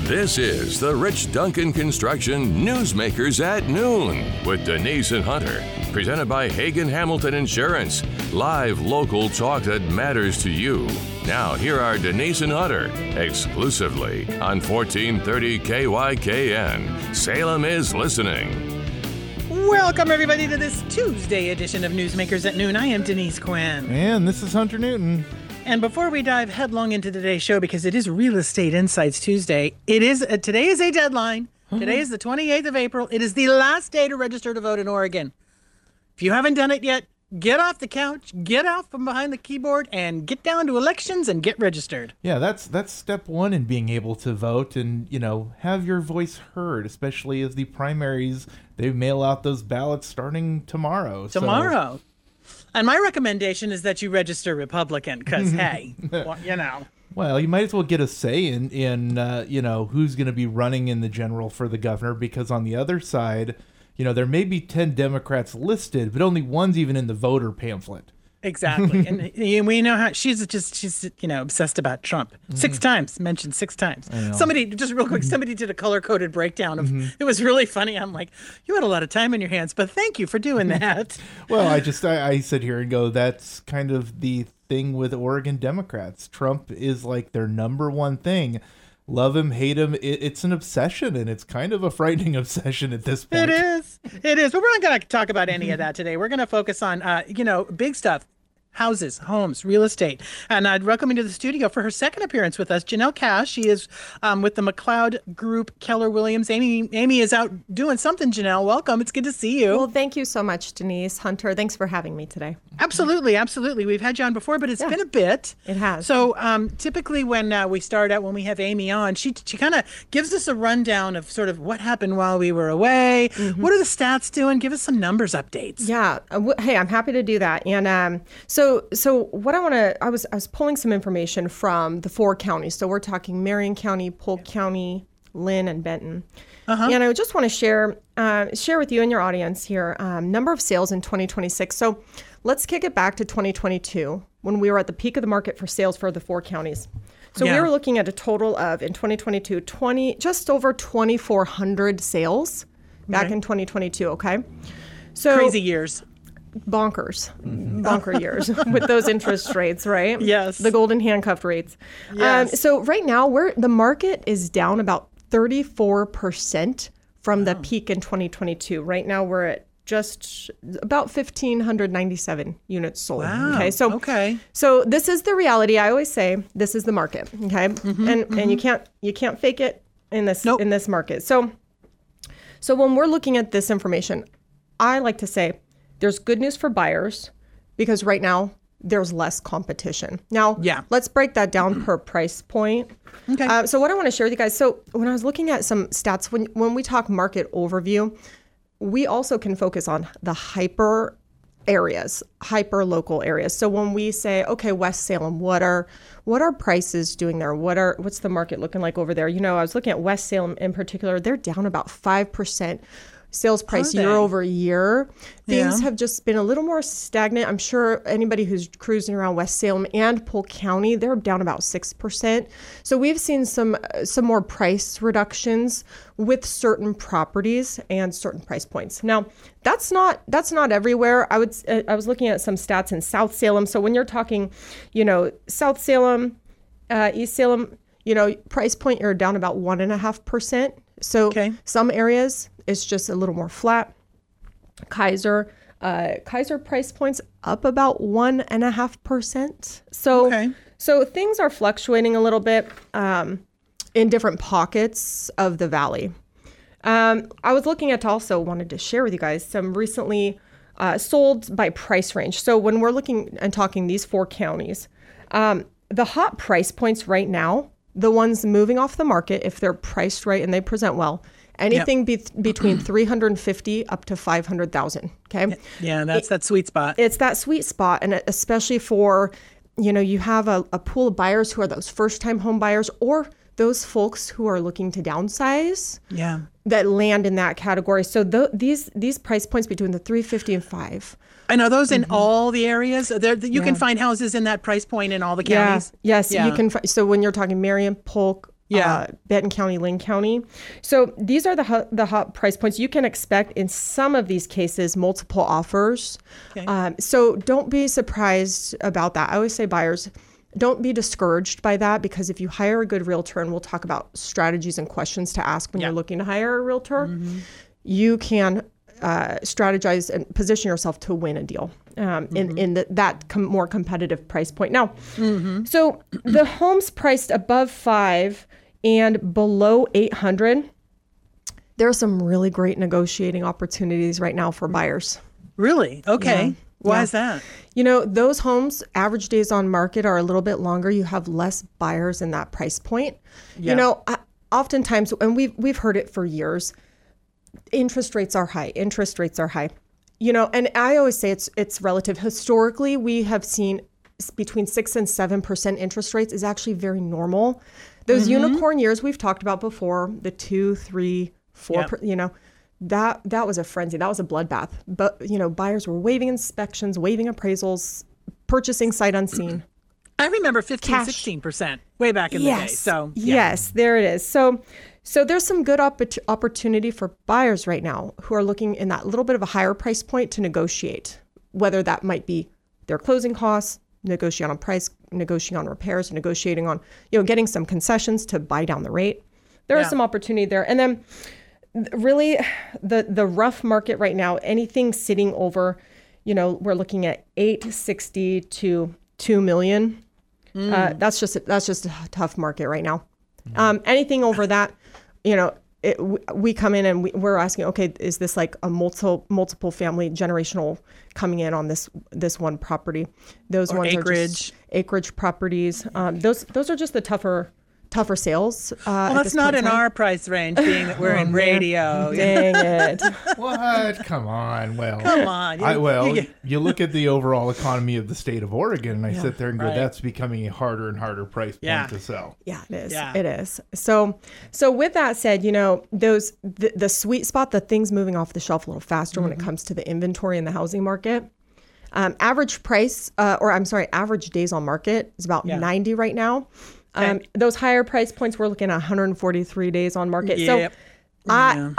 This is the Rich Duncan Construction Newsmakers at Noon with Denise and Hunter. Presented by Hagen Hamilton Insurance. Live local talk that matters to you. Now, here are Denise and Hunter, exclusively on 1430 KYKN. Salem is listening. Welcome, everybody, to this Tuesday edition of Newsmakers at Noon. I am Denise Quinn. And this is Hunter Newton. And before we dive headlong into today's show, because it is Real Estate Insights Tuesday, today is a deadline. Today is the 28th of April. It is the last day to register to vote in Oregon. If you haven't done it yet, get off the couch, get out from behind the keyboard, and get down to elections and get registered. Yeah, that's step one in being able to vote and, have your voice heard, especially as the primaries, they mail out those ballots starting tomorrow. Tomorrow. And my recommendation is that you register Republican because, hey, Well, you might as well get a say in who's going to be running in the general for the governor, because on the other side, there may be 10 Democrats listed, but only one's even in the voter pamphlet. Exactly. And we know how she's obsessed about Trump. Mentioned six times. Somebody, just real quick, somebody did a color-coded breakdown of, it was really funny. I'm like, you had a lot of time in your hands, but thank you for doing that. Well, I sit here and go, that's kind of the thing with Oregon Democrats. Trump is like their number one thing. Love him, hate him. It's an obsession, and it's kind of a frightening obsession at this point. It is. But we're not going to talk about any of that today. We're going to focus on, big stuff. Houses, homes, real estate. And I'd welcome you to the studio for her second appearance with us, Janelle Cash. She is with the McLeod Group, Keller Williams. Amy is out doing something, Janelle. Welcome. It's good to see you. Well, thank you so much, Denise. Hunter, thanks for having me today. Absolutely. We've had you on before, but it's been a bit. It has. So typically when we have Amy on, she kind of gives us a rundown of sort of what happened while we were away. Mm-hmm. What are the stats doing? Give us some numbers updates. Yeah. Hey, I'm happy to do that. And so what I was pulling some information from the 4 counties. So we're talking Marion County, Polk County, Lynn, and Benton. Uh-huh. And I just want to share with you and your audience here number of sales in 2026. So let's kick it back to 2022 when we were at the peak of the market for sales for the 4 counties. So we were looking at a total of, in 2022, just over 2,400 sales back in 2022. Okay. So crazy years. Bonker years with those interest rates, right? Yes. The golden handcuffed rates. Yes. So right now the market is down about 34% from the peak in 2022. Right now we're at just about 1,597 units sold. Wow. Okay. So this is the reality. I always say this is the market. Okay. Mm-hmm, and you can't fake it in this in this market. So when we're looking at this information, I like to say there's good news for buyers because right now there's less competition. Now, let's break that down per price point. Okay. So what I want to share with you guys, so when I was looking at some stats, when we talk market overview, we also can focus on the hyper local areas. So when we say, okay, West Salem, what are prices doing there? What's the market looking like over there? I was looking at West Salem in particular. They're down about 5%. Sales price year over year. Things have just been a little more stagnant. I'm sure anybody who's cruising around West Salem and Polk County, they're down about 6%. So we've seen some more price reductions with certain properties and certain price points. Now, that's not everywhere. I was looking at some stats in South Salem. So when you're talking, South Salem, East Salem, price point, you're down about 1.5%. So some areas it's just a little more flat. Kaiser price points up about 1.5%. So things are fluctuating a little bit in different pockets of the valley. I was looking at wanted to share with you guys some recently sold by price range. So when we're looking and talking these 4 counties, the hot price points right now, the ones moving off the market, if they're priced right and they present well, anything between 350 up to 500,000. Okay. Yeah, that's that sweet spot. It's that sweet spot, and especially for, you have a pool of buyers who are those first-time home buyers or those folks who are looking to downsize. Yeah. That land in that category. So these price points between the 350 and 5. And are those in all the areas? You can find houses in that price point in all the counties? Yes, you can. So when you're talking Marion, Polk, Benton County, Lynn County. So these are the hot price points. You can expect in some of these cases multiple offers. Okay. So don't be surprised about that. I always say buyers, don't be discouraged by that, because if you hire a good realtor, and we'll talk about strategies and questions to ask when you're looking to hire a realtor, you can strategize and position yourself to win a deal in that more competitive price point. Now, so the homes priced above 5 and below 800, there are some really great negotiating opportunities right now for buyers. Really? Okay. Yeah. Why is that? You know, those homes, average days on market are a little bit longer. You have less buyers in that price point. Yeah. You know, oftentimes, and we've heard it for years, interest rates are high. Interest rates are high. You know, and I always say it's relative. Historically, we have seen between 6 and 7% interest rates is actually very normal. Those unicorn years we've talked about before, the 2, 3, 4%, you know, that was a frenzy. That was a bloodbath. But, you know, buyers were waiving inspections, waiving appraisals, purchasing sight unseen. I remember 15, 16% way back in the day. So yes, there it is. So there's some good opportunity for buyers right now who are looking in that little bit of a higher price point to negotiate, whether that might be their closing costs, negotiating on price, negotiating on repairs, negotiating on, you know, getting some concessions to buy down the rate. There is some opportunity there. And then really the rough market right now, anything sitting over, you know, we're looking at 860 to 2 million. That's just a tough market right now. Anything over that, you know, we come in and we're asking, okay, is this like a multiple family generational coming in on this one property? Those ones acreage. Are just acreage properties. Those are just the tougher sales. Well, that's not in our price range, being that we're in radio. Dang it. What? Come on. Well, come on. You look at the overall economy of the state of Oregon, and I sit there and go, that's becoming a harder and harder price point to sell. Yeah, it is. Yeah. It is. So with that said, you know, the sweet spot, the things moving off the shelf a little faster when it comes to the inventory in the housing market. Average days on market is about 90 right now. Those higher price points, we're looking at 143 days on market. Yep. So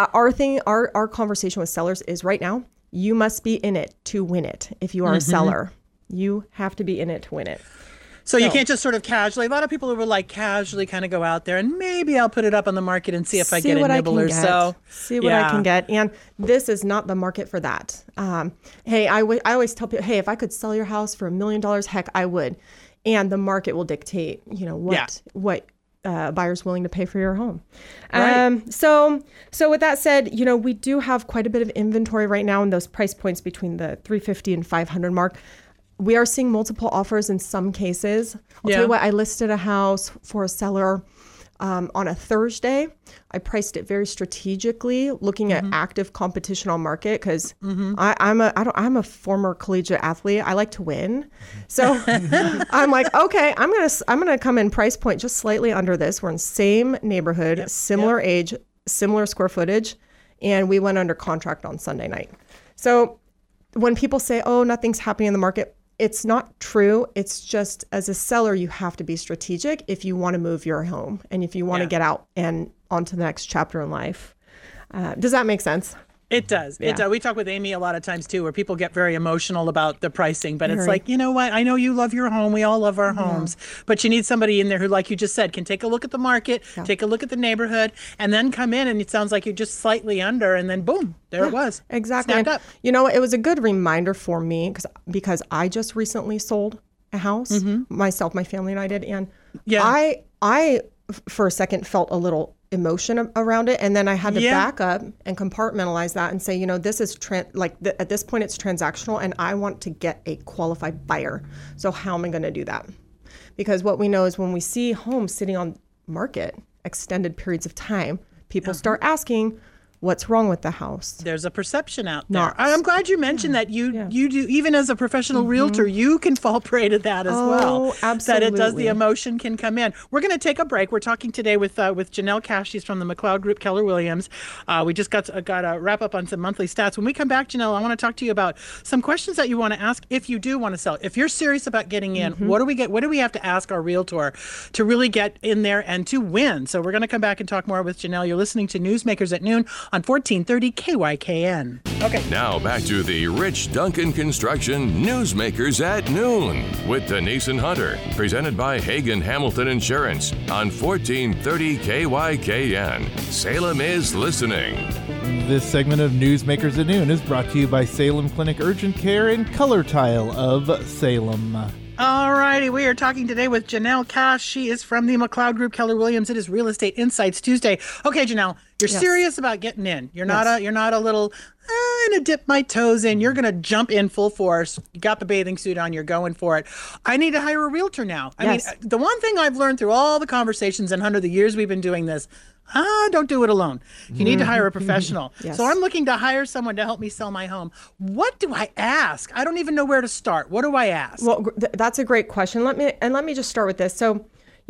our conversation with sellers is right now, you must be in it to win it. If you are a seller, you have to be in it to win it. So you can't just sort of casually, a lot of people who will like casually kind of go out there and maybe I'll put it up on the market and see if I get a nibble or so. See what I can get. And this is not the market for that. Hey, I always tell people, hey, if I could sell your house for $1 million, heck, I would. And the market will dictate, you know, what buyers willing to pay for your home. Right. So with that said, you know, we do have quite a bit of inventory right now in those price points between the 350 and 500 mark. We are seeing multiple offers in some cases. I'll tell you what, I listed a house for a seller on a Thursday. I priced it very strategically, looking at active competition on market, because I'm a former collegiate athlete. I like to win, so I'm like, okay, I'm gonna come in price point just slightly under this. We're in same neighborhood, similar age, similar square footage, and we went under contract on Sunday night. So when people say, oh, nothing's happening in the market, it's not true. It's just, as a seller, you have to be strategic if you want to move your home and if you want to get out and onto the next chapter in life. Does that make sense? It does. Yeah. It does. We talk with Amy a lot of times too, where people get very emotional about the pricing, but it's like, you know what? I know you love your home. We all love our homes, but you need somebody in there who, like you just said, can take a look at the market, take a look at the neighborhood, and then come in. And it sounds like you're just slightly under, and then boom, there it was. Exactly. Snapped up. You know, it was a good reminder for me because I just recently sold a house, myself, my family, and I did, and I for a second felt a little emotion around it, and then I had to back up and compartmentalize that and say, you know, this is at this point it's transactional, and I want to get a qualified buyer. So how am I going to do that? Because what we know is when we see homes sitting on market extended periods of time, people start asking, What's wrong with the house? There's a perception out there. Not- I'm glad you mentioned that. You do, even as a professional realtor, you can fall prey to that as well. Absolutely. That it does, the emotion can come in. We're going to take a break. We're talking today with Janelle Cash. She's from the McLeod Group, Keller Williams. We just got to wrap up on some monthly stats. When we come back, Janelle, I want to talk to you about some questions that you want to ask if you do want to sell. If you're serious about getting in, what do we have to ask our realtor to really get in there and to win? So we're going to come back and talk more with Janelle. You're listening to Newsmakers at Noon on 1430 KYKN. Okay. Now back to the Rich Duncan Construction Newsmakers at Noon with Denise and Hunter, presented by Hagen Hamilton Insurance on 1430 KYKN. Salem is listening. This segment of Newsmakers at Noon is brought to you by Salem Clinic Urgent Care and Color Tile of Salem. All righty, we are talking today with Janelle Cash. She is from the McLeod Group, Keller Williams. It is Real Estate Insights Tuesday. Okay, Janelle, you're serious about getting in. You're not a little I'm gonna dip my toes in. You're gonna jump in full force. You got the bathing suit on. You're going for it. I need to hire a realtor now. I mean, the one thing I've learned through all the conversations and under the years we've been doing this. Don't do it alone. You need to hire a professional. Yes. So I'm looking to hire someone to help me sell my home. What do I ask? I don't even know where to start. What do I ask? Well, that's a great question. Let me just start with this. So,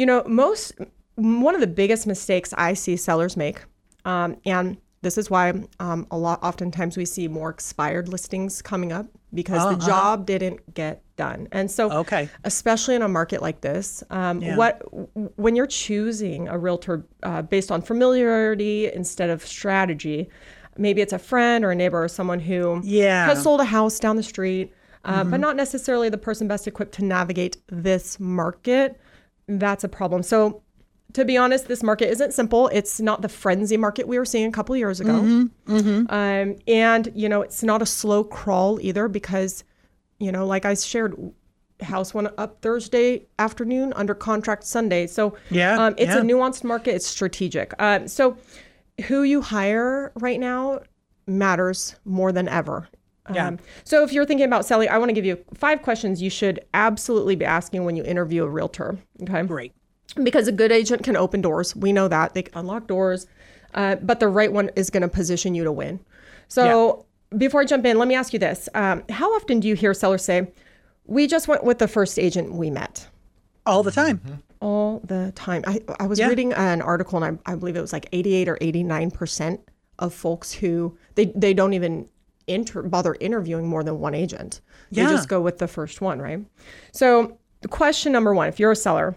one of the biggest mistakes I see sellers make, and this is why oftentimes we see more expired listings coming up because the job didn't get done. And so, especially in a market like this, when you're choosing a realtor based on familiarity instead of strategy, maybe it's a friend or a neighbor or someone who has sold a house down the street, but not necessarily the person best equipped to navigate this market. That's a problem. So, to be honest, this market isn't simple. It's not the frenzy market we were seeing a couple of years ago. And, it's not a slow crawl either because, like I shared, house went up Thursday afternoon, under contract Sunday. So it's a nuanced market. It's strategic. So who you hire right now matters more than ever. So if you're thinking about selling, I want to give you 5 questions you should absolutely be asking when you interview a realtor. Okay. Great. Because a good agent can open doors. We know that. They can unlock doors. But the right one is going to position you to win. So before I jump in, let me ask you this. How often do you hear sellers say, we just went with the first agent we met? All the time. All the time. I was reading an article, and I believe it was like 88 or 89% of folks who, they don't even bother interviewing more than one agent. They just go with the first one, right? So the question number 1, if you're a seller,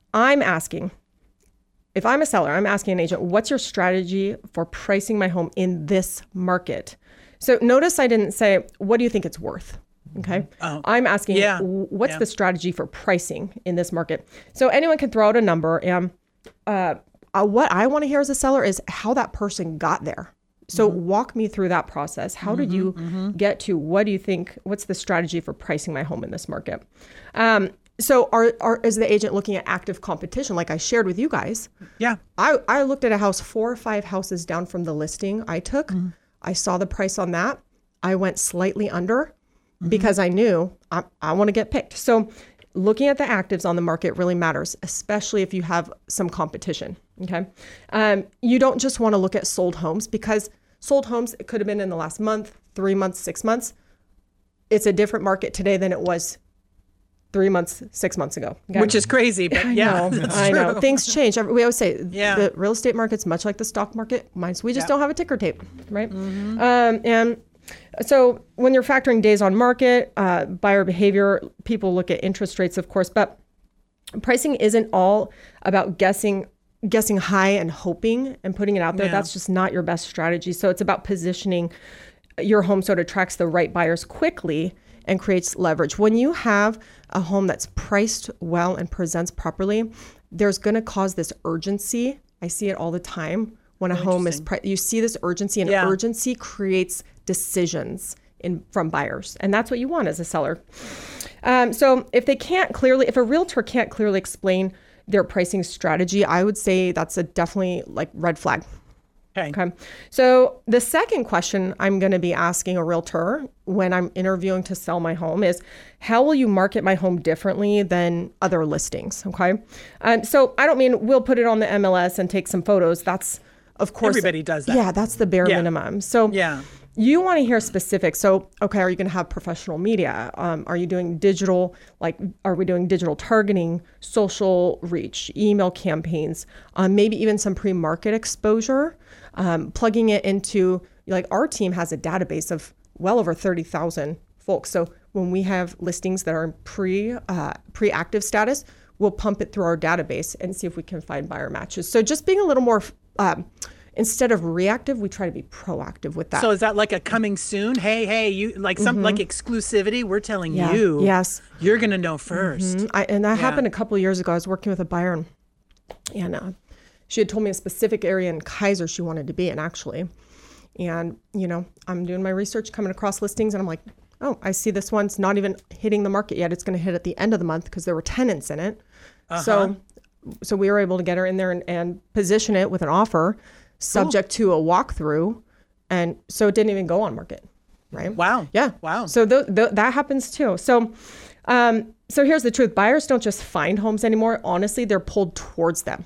if I'm a seller, I'm asking an agent, what's your strategy for pricing my home in this market? So notice I didn't say, what do you think it's worth? Okay. I'm asking, what's the strategy for pricing in this market? So anyone can throw out a number. And what I want to hear as a seller is how that person got there. So walk me through that process. How did you get to, what do you think, what's the strategy for pricing my home in this market? So is the agent looking at active competition like I shared with you guys? Yeah. I looked at a house 4 or 5 houses down from the listing I took. I saw the price on that. I went slightly under because I knew I want to get picked. So looking at the actives on the market really matters, especially if you have some competition. Okay. You don't just want to look at sold homes because sold homes, it could have been in the last month, 3 months, 6 months. It's a different market today than it was 3 months, 6 months ago. Okay? Which is crazy, but I know. Things change. We always say the real estate market's much like the stock market. We just don't have a ticker tape, right? And so when you're factoring days on market, buyer behavior, people look at interest rates, of course, but pricing isn't all about guessing high and hoping and putting it out there. That's just not your best strategy. So it's about positioning your home so it attracts the right buyers quickly and creates leverage. When you have a home that's priced well and presents properly, there's going to cause this urgency. I see it all the time when a home is you see this urgency, and urgency creates decisions from buyers, and that's what you want as a seller. So if a realtor can't clearly explain their pricing strategy, I would say that's a definitely like red flag. Okay. So the second question I'm going to be asking a realtor when I'm interviewing to sell my home is, how will you market my home differently than other listings? Okay. So I don't mean we'll put it on the MLS and take some photos. That's of course, Everybody does that. Yeah, that's the bare Yeah. minimum. So Yeah. you want to hear specifics. So, okay, are you going to have professional media? Are you doing digital, are we doing digital targeting, social reach, email campaigns, maybe even some pre-market exposure, plugging it into, like our team has a database of well over 30,000 folks. So when we have listings that are in pre-active status, we'll pump it through our database and see if we can find buyer matches. So just being a little more, instead of reactive, we try to be proactive with that. So is that like a coming soon? Hey, you like something like exclusivity? We're telling you. Yes. You're going to know 1st. And that happened a couple of years ago. I was working with a buyer and she had told me a specific area in Kaiser she wanted to be in, actually. And, I'm doing my research, coming across listings, and I'm like, oh, I see this one's not even hitting the market yet. It's going to hit at the end of the month because there were tenants in it. So we were able to get her in there and position it with an offer subject to a walkthrough. And so it didn't even go on market, right? Wow. Yeah. Wow. So that happens too. So here's the truth. Buyers don't just find homes anymore. Honestly, they're pulled towards them.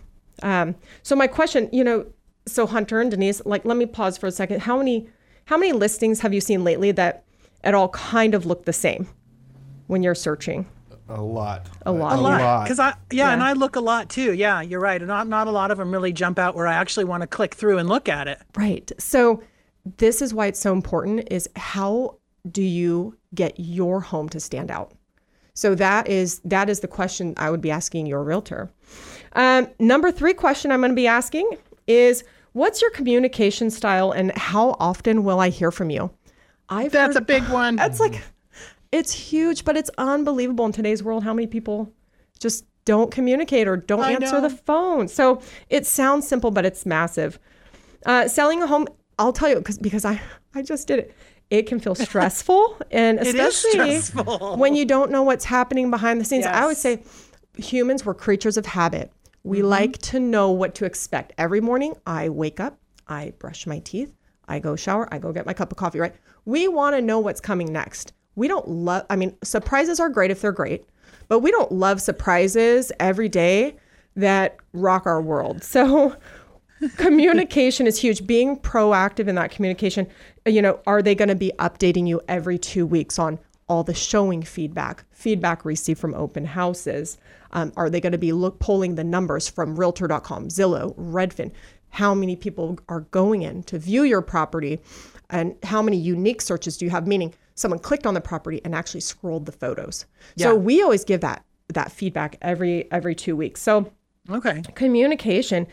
So my question, so Hunter and Denise, let me pause for a second. How many listings have you seen lately that at all kind of look the same when you're searching? A lot. A lot. Because and I look a lot too. Yeah, you're right. And not a lot of them really jump out where I actually want to click through and look at it. Right. So this is why it's so important is how do you get your home to stand out? So that is the question I would be asking your realtor. Number 3 question I'm going to be asking is, what's your communication style and how often will I hear from you? That's a big one. That's it's huge, but it's unbelievable in today's world how many people just don't communicate or don't answer the phone. So it sounds simple, but it's massive. Selling a home, I'll tell you, because I just did it. It can feel stressful, and especially when you don't know what's happening behind the scenes. Yes. I would say humans, we're creatures of habit. We like to know what to expect. Every morning, I wake up, I brush my teeth, I go shower, I go get my cup of coffee, right? We want to know what's coming next. We don't love, surprises are great if they're great, but we don't love surprises every day that rock our world. So communication is huge. Being proactive in that communication, are they going to be updating you every 2 weeks on all the showing feedback received from open houses? Are they going to be polling the numbers from Realtor.com, Zillow, Redfin? How many people are going in to view your property? And how many unique searches do you have? Meaning someone clicked on the property and actually scrolled the photos. Yeah. So we always give that feedback every 2 weeks. So communication.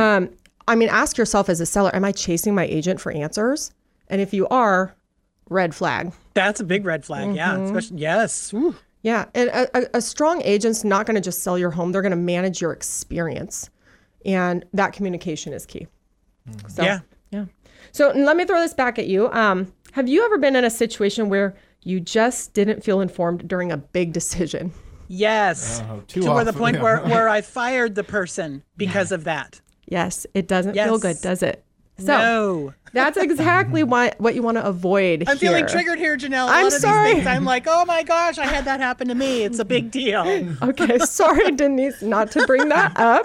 Ask yourself as a seller, am I chasing my agent for answers? And if you are, red flag. That's a big red flag. Yeah. Especially, yes. Ooh. Yeah. And a strong agent's not going to just sell your home. They're going to manage your experience. And that communication is key. So, yeah. So let me throw this back at you. Have you ever been in a situation where you just didn't feel informed during a big decision? Yes. To where the point where I fired the person because of that. Yes. It doesn't feel good, does it? So no. That's exactly what you want to avoid. I'm feeling triggered here, Janelle. I'm sorry. These things, I'm like, oh my gosh, I had that happen to me. It's a big deal. Okay. Sorry, Denise, not to bring that up.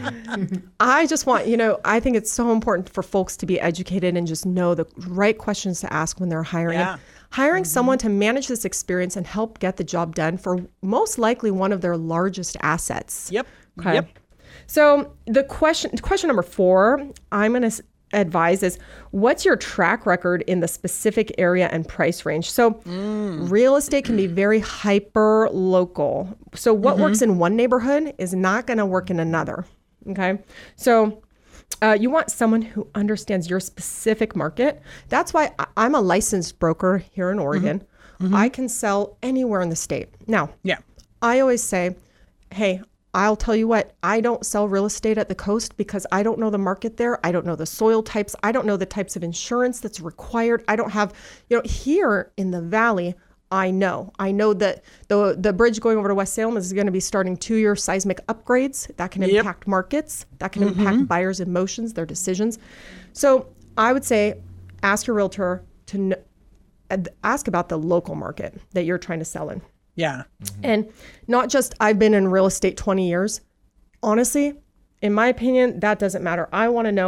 I just want, I think it's so important for folks to be educated and just know the right questions to ask when they're hiring. Yeah. Hiring someone to manage this experience and help get the job done for most likely one of their largest assets. Yep. Okay. Yep. So the question number 4, I'm going to advise is, what's your track record in the specific area and price range? So real estate can be very hyper local. So what works in one neighborhood is not going to work in another. Okay. So you want someone who understands your specific market. That's why I'm a licensed broker here in Oregon. I can sell anywhere in the state. Now, I always say, hey, I'll tell you what, I don't sell real estate at the coast because I don't know the market there. I don't know the soil types. I don't know the types of insurance that's required. I don't have, here in the valley, I know that the bridge going over to West Salem is going to be starting 2-year seismic upgrades that can impact markets, that can impact buyers' emotions, their decisions. So I would say, ask your realtor to ask about the local market that you're trying to sell in. Yeah. And not just I've been in real estate 20 years. Honestly, in my opinion, that doesn't matter. I want to know,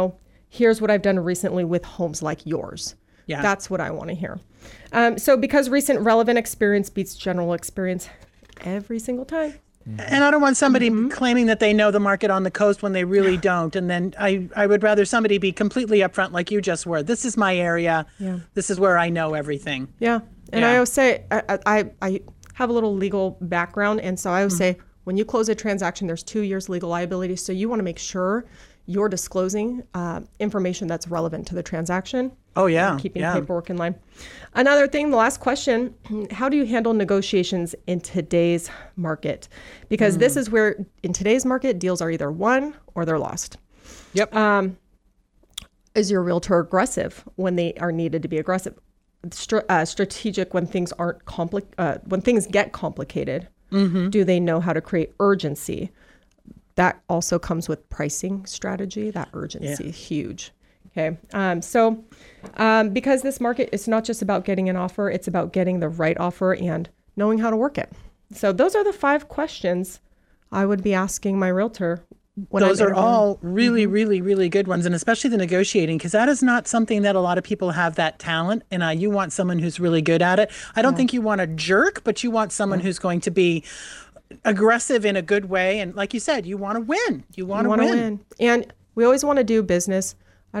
here's what I've done recently with homes like yours. Yeah. That's what I want to hear. So because recent relevant experience beats general experience every single time. And I don't want somebody claiming that they know the market on the coast when they really don't. And then I would rather somebody be completely upfront like you just were. This is my area. Yeah. This is where I know everything. Yeah. And Yeah. I always say, I have a little legal background. And so I always say, when you close a transaction, there's 2 years legal liability. So you want to make sure you're disclosing information that's relevant to the transaction. Oh, yeah. Keeping yeah. paperwork in line. Another thing, the last question, how do you handle negotiations in today's market? Because this is where, in today's market, deals are either won or they're lost. Yep. Is your realtor aggressive when they are needed to be aggressive? Strategic when things aren't when things get complicated? Do they know how to create urgency? That also comes with pricing strategy. That urgency is huge. Okay. Because this market is not just about getting an offer, it's about getting the right offer and knowing how to work it. So those are the 5 questions I would be asking my realtor. Those are all really, really, really good ones. And especially the negotiating, because that is not something that a lot of people have that talent. And you want someone who's really good at it. I don't think you want a jerk, but you want someone who's going to be aggressive in a good way. And like you said, you want to win. You want to win. And we always want to do business.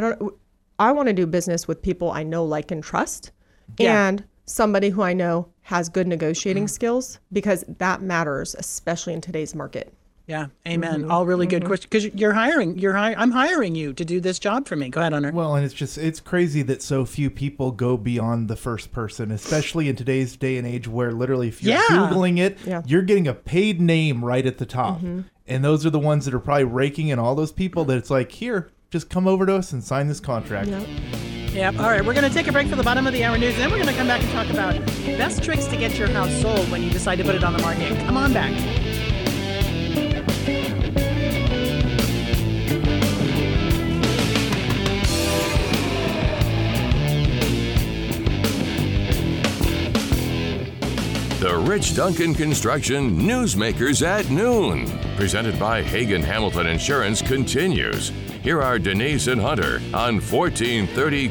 I want to do business with people I know, like, and trust, and somebody who I know has good negotiating skills, because that matters, especially in today's market. Yeah. Amen. All really good questions, because I'm hiring you to do this job for me. Go ahead, Hunter. Well, and it's crazy that so few people go beyond the first person, especially in today's day and age where literally if you're Googling it, you're getting a paid name right at the top. And those are the ones that are probably raking in all those people that it's like, here, just come over to us and sign this contract. Yep. All right. We're going to take a break for the bottom of the hour news, and then we're going to come back and talk about best tricks to get your house sold when you decide to put it on the market. Come on back. The Rich Duncan Construction Newsmakers at Noon, presented by Hagen Hamilton Insurance, continues. Here are Denise and Hunter on 1430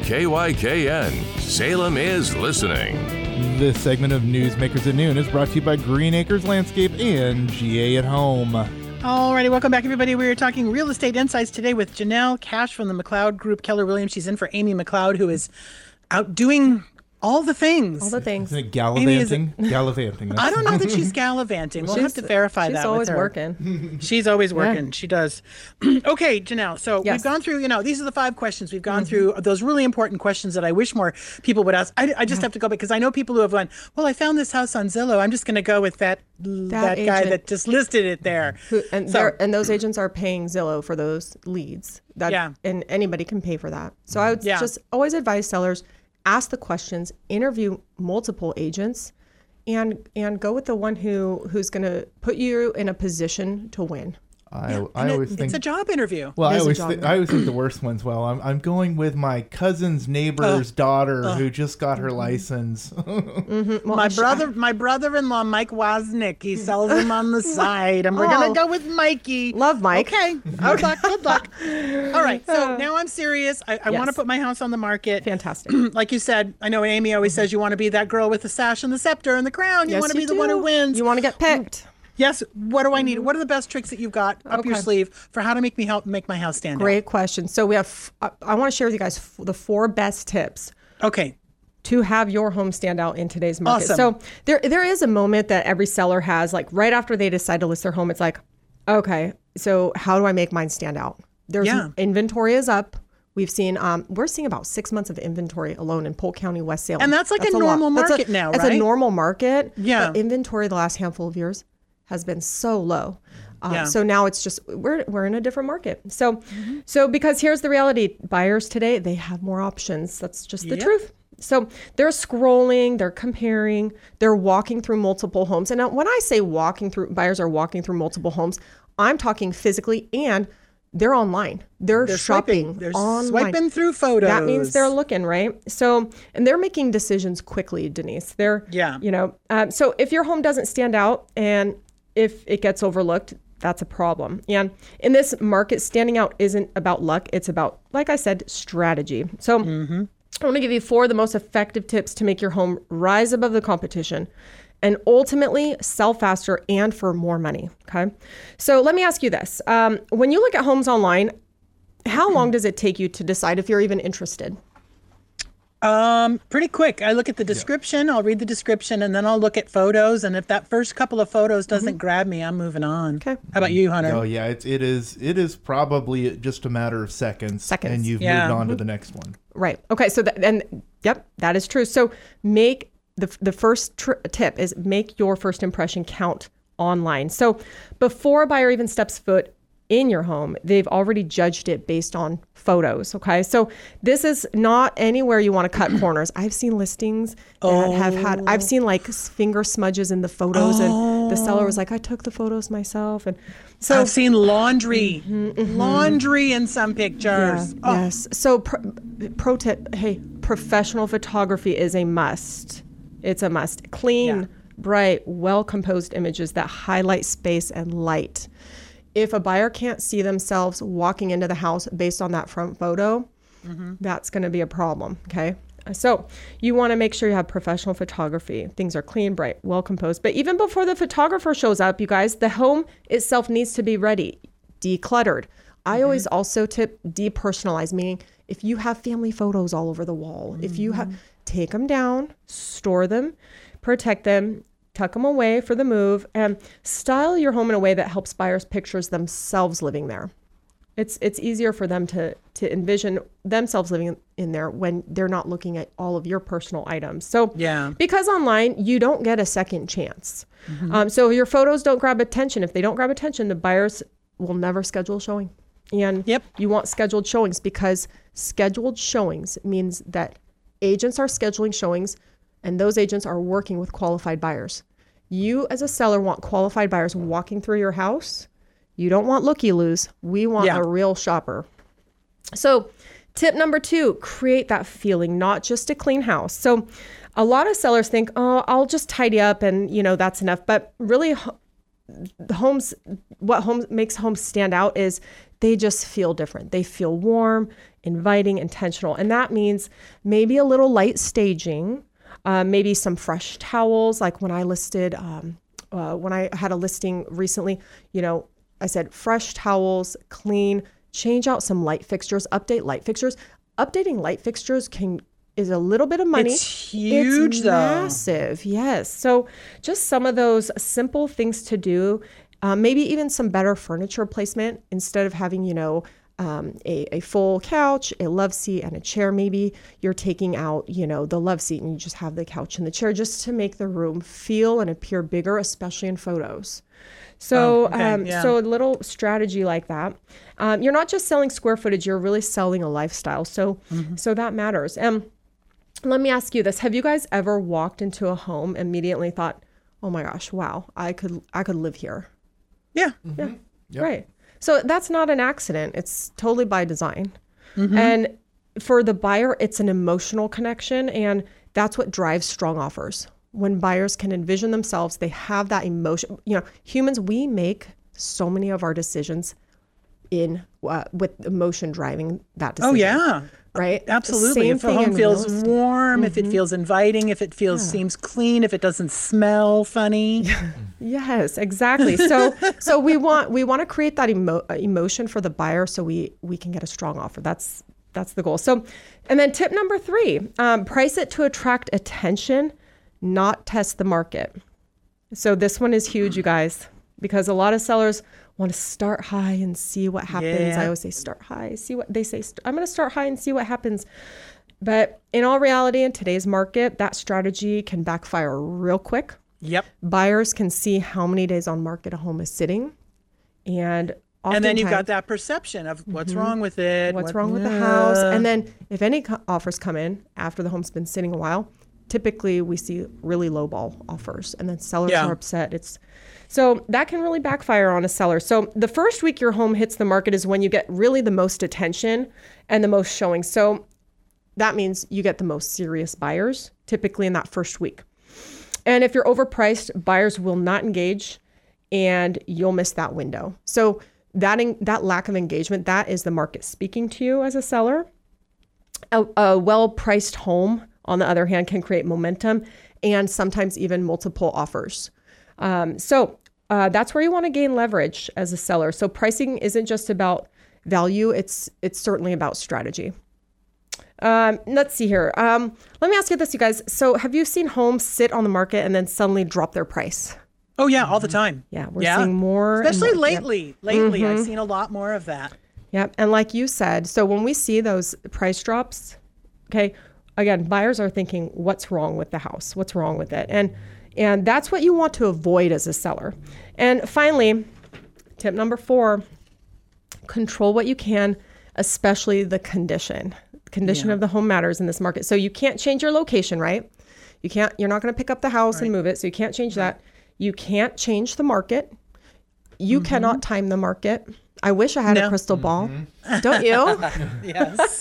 KYKN. Salem is listening. This segment of Newsmakers at Noon is brought to you by Green Acres Landscape and GA at Home. Alrighty, welcome back, everybody. We are talking real estate insights today with Janelle Cash from the McLeod Group. Keller Williams, she's in for Amy McLeod, who is out doing all the things. All the things. Isn't it gallivanting? Gallivanting. I don't know that she's gallivanting. We'll have to verify that with her. She's always working. She's always working. She does. Okay, Janelle. So we've gone through, these are the 5 questions. We've gone through those really important questions that I wish more people would ask. I just have to go because I know people who have gone, well, I found this house on Zillow. I'm just going to go with that guy that just listed it there. And those agents are paying Zillow for those leads. And anybody can pay for that. So I would just always advise sellers, ask the questions, interview multiple agents, and go with the one who's going to put you in a position to win. I always think it's a job interview. Well, I always think the worst ones. Well, I'm going with my cousin's neighbor's daughter who just got her license. Well, my brother-in-law, Mike Wozniak, he sells them on the side, and we're gonna go with Mikey. Love Mike. Okay, good luck. All right, so now I'm serious. I want to put my house on the market. Fantastic. Like you said, I know Amy always says you want to be that girl with the sash and the scepter and the crown. You want to be the one who wins. You want to get picked. Yes. What do I need? What are the best tricks that you've got up your sleeve for how to make my house stand out? Great question. So we have, I want to share with you guys the 4 best tips. Okay. To have your home stand out in today's market. Awesome. So there is a moment that every seller has, like right after they decide to list their home, it's like, okay, so how do I make mine stand out? Inventory is up. We've seen, we're seeing about 6 months of inventory alone in Polk County, West Salem. And that's like a normal market now, right? It's a normal market. Yeah. But inventory the last handful of years has been so low. So now it's just, we're in a different market. So because here's the reality, buyers today, they have more options. That's just the truth. So they're scrolling, they're comparing, they're walking through multiple homes. And now when I say buyers are walking through multiple homes, I'm talking physically, and they're online. They're shopping. They're online. swiping through photos. That means they're looking, right? So, and they're making decisions quickly, Denise. So if your home doesn't stand out and if it gets overlooked, That's a problem. And in this market, standing out isn't about luck. It's about, like I said, strategy. So I want to give you 4 of the most effective tips to make your home rise above the competition and ultimately sell faster and for more money. Okay. So let me ask you this. When you look at homes online, how long does it take you to decide if you're even interested? Pretty quick. I look at the description, I'll read the description, and then I'll look at photos. And if that first couple of photos doesn't grab me, I'm moving on. Okay. How about you, Hunter? Oh yeah, it is probably just a matter of seconds. And you've moved on to the next one. Right. Okay. So that is true. So make the first tip is make your first impression count online. So before a buyer even steps foot in your home, they've already judged it based on photos. Okay. So this is not anywhere you want to cut corners. I've seen listings that I've seen like finger smudges in the photos and the seller was like, I took the photos myself. And so I've seen laundry in some pictures. Yes. So pro tip, hey, professional photography is a must. It's a must. Clean, bright, well-composed images that highlight space and light. If a buyer can't see themselves walking into the house based on that front photo, that's going to be a problem. Okay. So you want to make sure you have professional photography. Things are clean, bright, well composed. But even before the photographer shows up, you guys, the home itself needs to be ready, decluttered. I always also tip depersonalize, meaning if you have family photos all over the wall, if you have, take them down, store them, protect them, tuck them away for the move, and style your home in a way that helps buyers pictures themselves living there. It's easier for them to envision themselves living in there when they're not looking at all of your personal items. So because online, you don't get a second chance. So your photos don't grab attention. If they don't grab attention, the buyers will never schedule a showing. And you want scheduled showings because scheduled showings means that agents are scheduling showings and those agents are working with qualified buyers. You as a seller want qualified buyers walking through your house. You don't want looky-loos. We want a real shopper. So tip number 2, create that feeling, not just a clean house. So a lot of sellers think, oh, I'll just tidy up and, that's enough. But really, what makes homes stand out is they just feel different. They feel warm, inviting, intentional. And that means maybe a little light staging, maybe some fresh towels. Like when I listed, when I had a listing recently, I said fresh towels, clean, change out some light fixtures, update light fixtures. Updating light fixtures is a little bit of money. It's huge, though. Massive, yes. So just some of those simple things to do. Maybe even some better furniture placement instead of having, a full couch, a love seat, and a chair. Maybe you're taking out, the love seat and you just have the couch and the chair just to make the room feel and appear bigger, especially in photos. So, so a little strategy like that. You're not just selling square footage, you're really selling a lifestyle. So, so that matters. Let me ask you this. Have you guys ever walked into a home and immediately thought, oh my gosh, wow, I could live here? Yeah. Yeah. Yep. Right. So that's not an accident. It's totally by design. And for the buyer, it's an emotional connection. And that's what drives strong offers. When buyers can envision themselves, they have that emotion. Humans, we make so many of our decisions with emotion driving that decision. Oh, yeah. Right? Absolutely. If a home feels warm, if it feels inviting, if it seems clean, if it doesn't smell funny. Yes, exactly. So we want to create that emotion for the buyer so we can get a strong offer. That's the goal. So, and then tip number 3, price it to attract attention, not test the market. So this one is huge, you guys, because a lot of sellers want to start high and see what happens. Yeah. I always say start high, see what they say. I'm going to start high and see what happens. But in all reality, in today's market, that strategy can backfire real quick. Yep. Buyers can see how many days on market a home is sitting. And then you've got that perception of what's wrong with it. What's wrong with the house. And then if any offers come in after the home's been sitting a while, typically we see really lowball offers and then sellers are upset. So that can really backfire on a seller. So the first week your home hits the market is when you get really the most attention and the most showing. So that means you get the most serious buyers typically in that first week. And if you're overpriced, buyers will not engage and you'll miss that window. So that lack of engagement, that is the market speaking to you as a seller. A well-priced home, on the other hand, can create momentum and sometimes even multiple offers. So that's where you want to gain leverage as a seller. So pricing isn't just about value. It's certainly about strategy. Let's see here. Let me ask you this, you guys. So have you seen homes sit on the market and then suddenly drop their price? Oh, yeah, all the time. Yeah, we're seeing more. Especially and more. lately. Yep. Lately, I've seen a lot more of that. Yep. And like you said, so when we see those price drops, okay, again, buyers are thinking, what's wrong with the house? What's wrong with it? And that's what you want to avoid as a seller. And finally, tip number 4, control what you can, especially the condition. Condition of the home matters in this market. So you can't change your location, right? You're not going to pick up the house and move it. So you can't change that. You can't change the market. You cannot time the market. I wish I had a crystal ball. Don't you? Yes.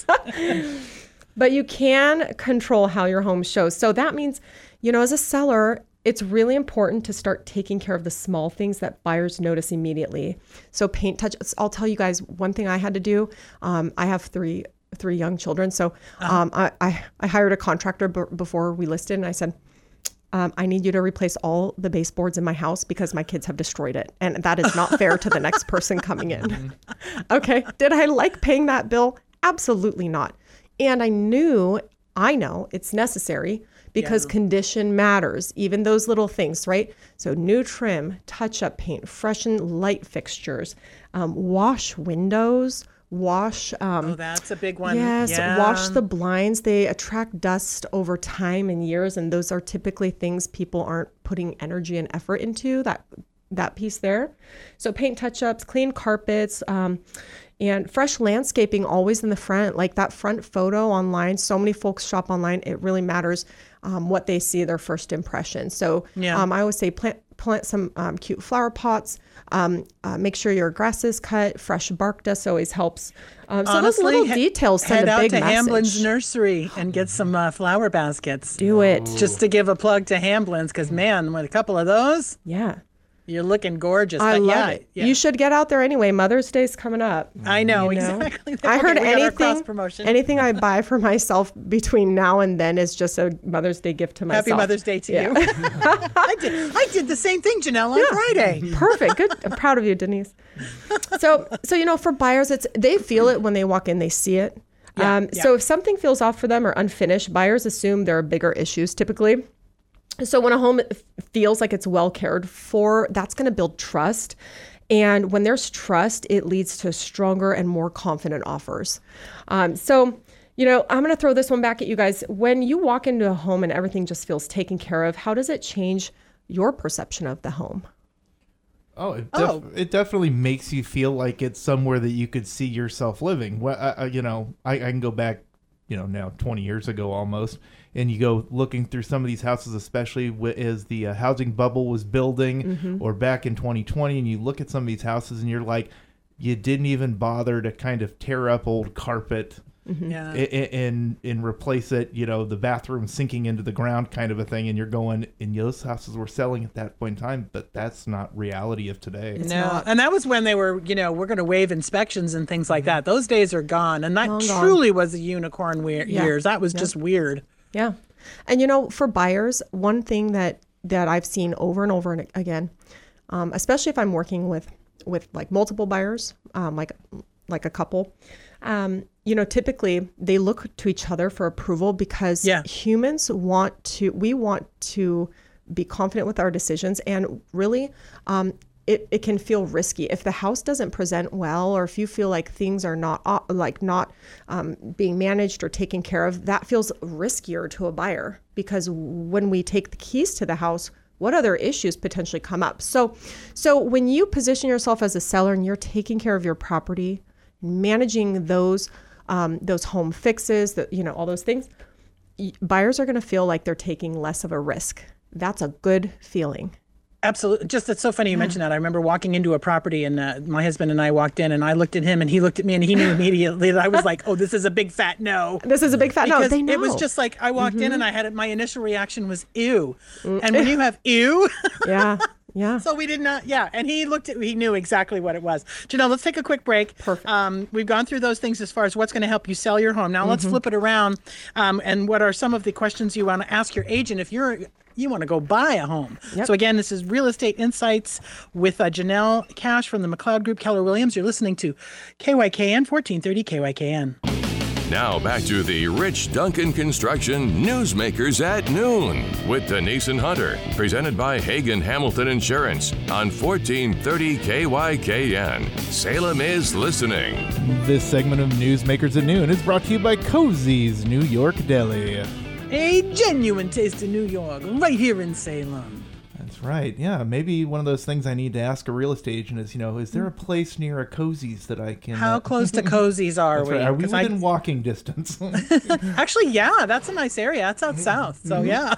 But you can control how your home shows. So that means, as a seller, it's really important to start taking care of the small things that buyers notice immediately. So paint touch. I'll tell you guys one thing I had to do. I have three young children. So I hired a contractor before we listed, and I said, I need you to replace all the baseboards in my house because my kids have destroyed it. And that is not fair to the next person coming in. Okay. Did I like paying that bill? Absolutely not. And I know it's necessary because condition matters, even those little things, right? So new trim, touch-up paint, freshen light fixtures, wash windows, wash. That's a big one. Yes, wash the blinds. They attract dust over time and years, and those are typically things people aren't putting energy and effort into, that piece there. So paint touch-ups, clean carpets, and fresh landscaping always in the front, like that front photo online. So many folks shop online. It really matters what they see, their first impression. So I always say plant some cute flower pots. Make sure your grass is cut. Fresh bark dust always helps. So Honestly, those little details send a big head out to message. Hamblin's Nursery and get some flower baskets. Do it. Just to give a plug to Hamblin's, because man, with a couple of those, Yeah. you're looking gorgeous. I But love it. yeah. You should get out there anyway. Mother's Day's coming up. I know, You know? exactly. I heard Okay, we got our cross-promotion. anything I buy for myself between now and then is just a Mother's Day gift to myself. Happy Mother's Day to you. I did the same thing, Janelle, on Friday. Perfect. Good. I'm proud of you, Denise. So for buyers, they feel it when they walk in. They see it. So if something feels off for them or unfinished, buyers assume there are bigger issues typically. So when a home feels like it's well cared for, that's going to build trust. And when there's trust, it leads to stronger and more confident offers. So I'm going to throw this one back at you guys. When you walk into a home and everything just feels taken care of, how does it change your perception of the home? It definitely makes you feel like it's somewhere that you could see yourself living. Well, I can go back, now 20 years ago almost, and you go looking through some of these houses, especially as the housing bubble was building, or back in 2020, and you look at some of these houses and you're like, you didn't even bother to kind of tear up old carpet and replace it, the bathroom sinking into the ground kind of a thing, and you're going, and those houses were selling at that point in time, but that's not reality of today. And that was when they were, we're going to waive inspections and things like that. Those days are gone, and that truly was a unicorn years. That was just weird. Yeah. And for buyers, one thing that I've seen over and over and again, especially if I'm working with like multiple buyers, like a couple, typically they look to each other for approval because humans want to be confident with our decisions, and really, it can feel risky if the house doesn't present well, or if you feel like things are not being managed or taken care of. That feels riskier to a buyer, because when we take the keys to the house, what other issues potentially come up? So when you position yourself as a seller and you're taking care of your property, managing those home fixes, all those things, buyers are going to feel like they're taking less of a risk. That's a good feeling. Absolutely. Just, it's so funny you mentioned that. I remember walking into a property, and my husband and I walked in, and I looked at him and he looked at me, and he knew immediately that I was like, oh, this is a big fat no. This is a big fat no. They know. It was just like, I walked in and I had my initial reaction was ew. And when you have ew. Yeah. So we did not, and he knew exactly what it was. Janelle, let's take a quick break. Perfect. We've gone through those things as far as what's going to help you sell your home. Now let's flip it around. And what are some of the questions you want to ask your agent if you want to go buy a home? Yep. So again, this is Real Estate Insights with Janelle Cash from the McLeod Group, Keller Williams. You're listening to KYKN 1430 KYKN. Now back to the Rich Duncan Construction Newsmakers at Noon with Denise and Hunter, presented by Hagen Hamilton Insurance on 1430 KYKN. Salem is listening. This segment of Newsmakers at Noon is brought to you by Cozy's New York Deli. A genuine taste of New York, right here in Salem. That's right. Yeah, maybe one of those things I need to ask a real estate agent is, is there a place near a Cozy's that I can... How close to Cozy's are we? Right. Are we within walking distance? Actually, yeah, that's a nice area. That's out south, so yeah.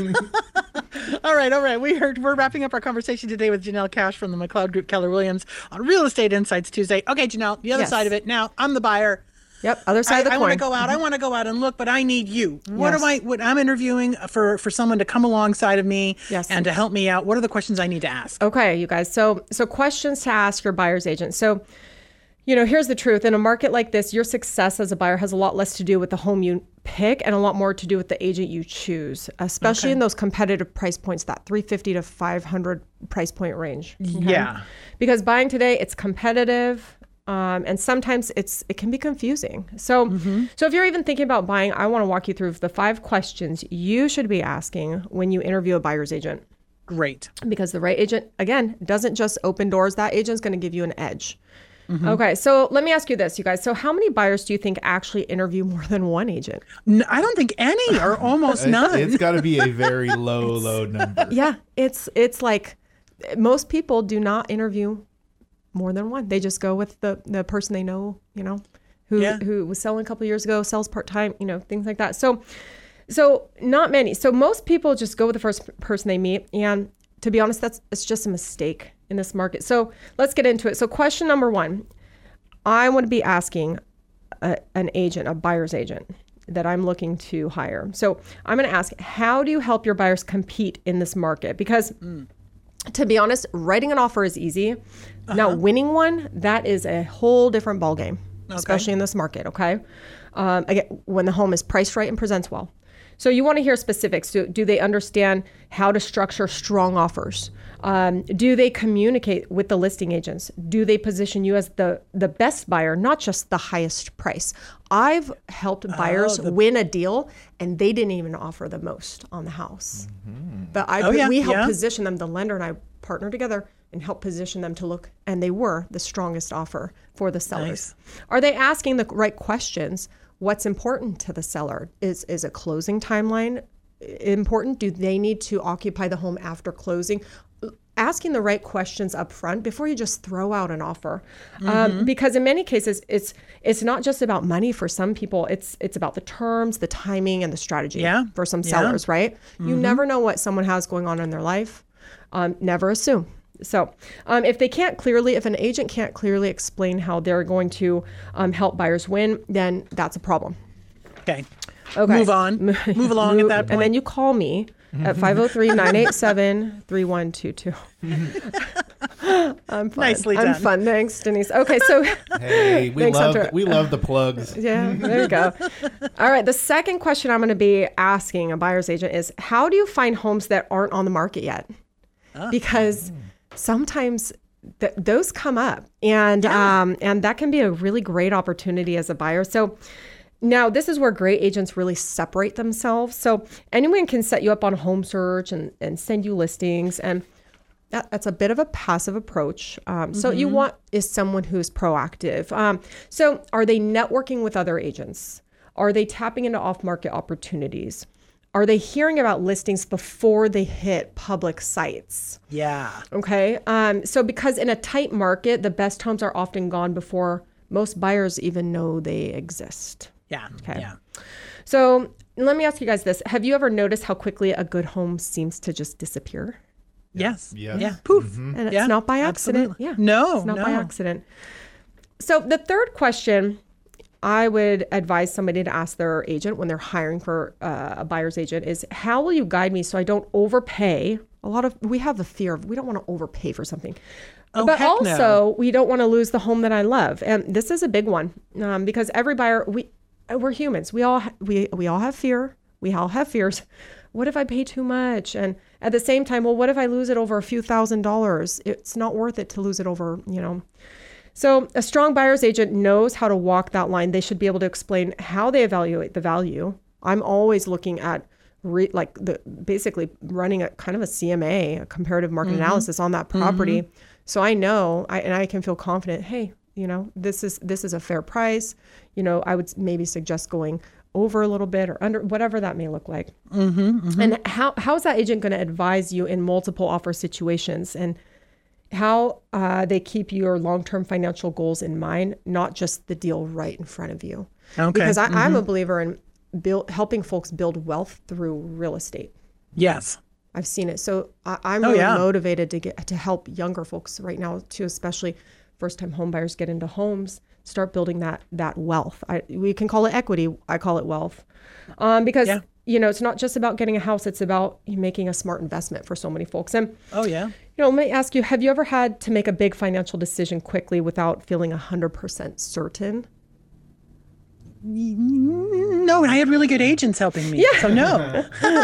All right. We're wrapping up our conversation today with Janelle Cash from the McLeod Group, Keller Williams on Real Estate Insights Tuesday. Okay, Janelle, the other side of it. Now, I'm the buyer. Yep, other side of the coin. I want to go out and look, but I need you. What I'm interviewing for someone to come alongside of me and to help me out. What are the questions I need to ask? Okay, you guys. So questions to ask your buyer's agent. So, here's the truth. In a market like this, your success as a buyer has a lot less to do with the home you pick and a lot more to do with the agent you choose, especially in those competitive price points, that $350 to $500 price point range. Okay? Yeah. Because buying today, it's competitive. And sometimes it can be confusing. So if you're even thinking about buying, I want to walk you through the 5 questions you should be asking when you interview a buyer's agent. Great. Because the right agent, again, doesn't just open doors. That agent's going to give you an edge. Okay, so let me ask you this, you guys. So how many buyers do you think actually interview more than one agent? No, I don't think any or almost none. It's got to be a very low number. Yeah, it's like most people do not interview more than one. They just go with the person they know, who was selling a couple of years ago, sells part-time, things like that. So not many. So most people just go with the first person they meet. And to be honest, it's just a mistake in this market. So let's get into it. So question number 1, I want to be asking an agent, a buyer's agent that I'm looking to hire. So I'm going to ask, how do you help your buyers compete in this market? Because to be honest, writing an offer is easy. Now, winning one, that is a whole different ballgame, especially in this market, okay? Again, when the home is priced right and presents well. So you want to hear specifics. Do they understand how to structure strong offers? Do they communicate with the listing agents? Do they position you as the best buyer, not just the highest price? I've helped buyers win a deal and they didn't even offer the most on the house. But we helped position them, the lender and I partnered together and helped position them to look, and they were the strongest offer for the sellers. Nice. Are they asking the right questions? What's important to the seller? Is a closing timeline important? Do they need to occupy the home after closing? Asking the right questions up front before you just throw out an offer. Because in many cases, it's not just about money for some people. It's about the terms, the timing, and the strategy for some sellers, right? You never know what someone has going on in their life. Never assume. So if an agent can't clearly explain how they're going to help buyers win, then that's a problem. Okay. Move on. Move along at that point. And then you call me at 503-987-3122. I'm fun. Nicely done. I'm fun. Thanks, Denise. Okay, so hey, we love the plugs. Yeah, there you go. All right, the second question I'm going to be asking a buyer's agent is, how do you find homes that aren't on the market yet? Because sometimes those come up, and that can be a really great opportunity as a buyer. So now this is where great agents really separate themselves. So anyone can set you up on a home search and send you listings, and that's a bit of a passive approach. So you want is someone who's proactive. So are they networking with other agents? Are they tapping into off-market opportunities? Are they hearing about listings before they hit public sites? Yeah. Okay. So because in a tight market, the best homes are often gone before most buyers even know they exist. Yeah. Okay. Yeah. So let me ask you guys this. Have you ever noticed how quickly a good home seems to just disappear? Yes. Yeah. Poof. And it's not by accident. Absolutely. Yeah. No. It's not by accident. So the third question I would advise somebody to ask their agent when they're hiring for a buyer's agent is, how will you guide me so I don't overpay we have the fear of, we don't want to overpay for something. Oh, But heck also, no. we don't want to lose the home that I love. And this is a big one because every buyer, we're humans. We all have fear. We all have fears. What if I pay too much? And at the same time, well, what if I lose it over a few $1,000s? It's not worth it to lose it over, So a strong buyer's agent knows how to walk that line. They should be able to explain how they evaluate the value. I'm always looking at basically running a kind of a CMA, a comparative market analysis on that property. So I know, and I can feel confident, hey, this is a fair price. I would maybe suggest going over a little bit or under, whatever that may look like. And how is that agent going to advise you in multiple offer situations, and how they keep your long-term financial goals in mind, not just the deal right in front of you. Okay. Because I'm a believer in helping folks build wealth through real estate. Yes. I've seen it. So I'm really motivated to help younger folks right now too, especially first-time home buyers get into homes, start building that wealth. We can call it equity. I call it wealth. Because it's not just about getting a house. It's about making a smart investment for so many folks. And let me ask you, have you ever had to make a big financial decision quickly without feeling 100% certain? No, and I had really good agents helping me. So no.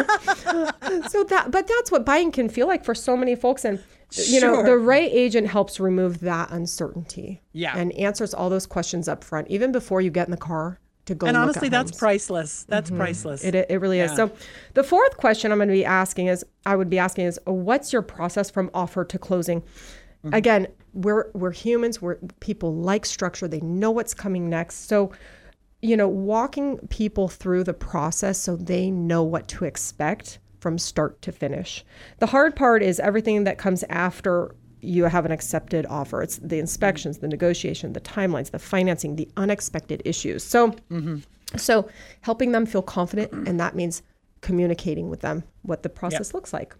But that's what buying can feel like for so many folks. And the right agent helps remove that uncertainty. And answers all those questions up front, even before you get in the car to go. And honestly, that's priceless. That's priceless. It really is. So the fourth question I would be asking is, what's your process from offer to closing? Again, we're humans. People like structure. They know what's coming next. So walking people through the process so they know what to expect from start to finish. The hard part is everything that comes after you have an accepted offer. It's the inspections, the negotiation, the timelines, the financing, the unexpected issues. So, so helping them feel confident, and that means communicating with them what the process looks like.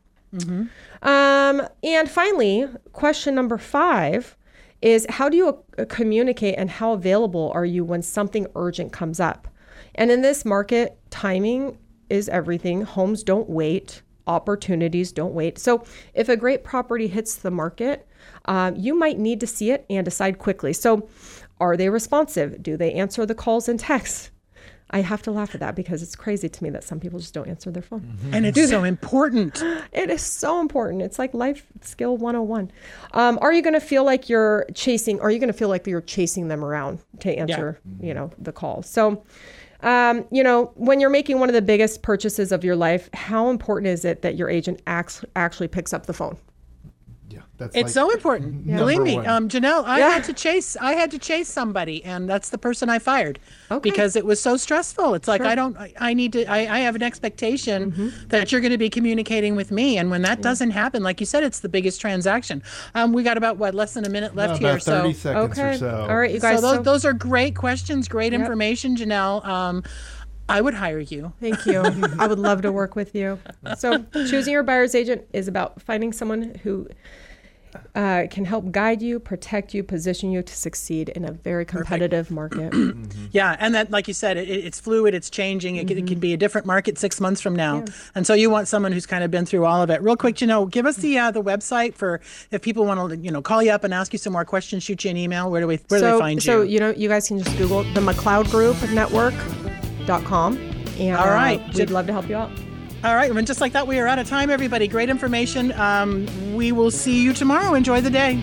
And finally, question number 5 is, how do you communicate and how available are you when something urgent comes up? And in this market, timing is everything. Homes don't wait. Opportunities don't wait. So if a great property hits the market, you might need to see it and decide quickly. So are they responsive? Do they answer the calls and texts? I have to laugh at that because it's crazy to me that some people just don't answer their phone. And it's so important. It is so important. It's like life skill 101. Are you going to feel like you're chasing them around to answer, the call? So, when you're making one of the biggest purchases of your life, how important is it that your agent actually picks up the phone? It's so important. Believe me, Janelle, I had to chase somebody, and that's the person I fired because it was so stressful. It's like, I have an expectation that you're going to be communicating with me. And when that doesn't happen, like you said, it's the biggest transaction. We got about less than a minute left here. About 30 seconds or so. All right, you guys. So those are great questions, great information, Janelle. I would hire you. Thank you. I would love to work with you. So choosing your buyer's agent is about finding someone who can help guide you, protect you, position you to succeed in a very competitive market. Yeah, and that, like you said, it's fluid, it's changing. It could be a different market 6 months from now. And so you want someone who's kind of been through all of it. Real quick, give us the website for if people want to, call you up and ask you some more questions, shoot you an email. Where do they find you? So, you guys can just Google the McLeod Group Network.com. And all right. We'd love to help you out. All right, and just like that, we are out of time, everybody. Great information. We will see you tomorrow. Enjoy the day.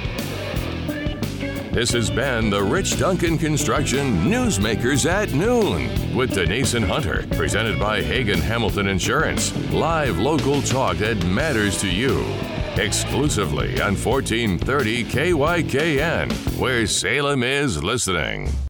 This has been the Rich Duncan Construction Newsmakers at Noon with Denise and Hunter, presented by Hagen Hamilton Insurance. Live local talk that matters to you. Exclusively on 1430 KYKN, where Salem is listening.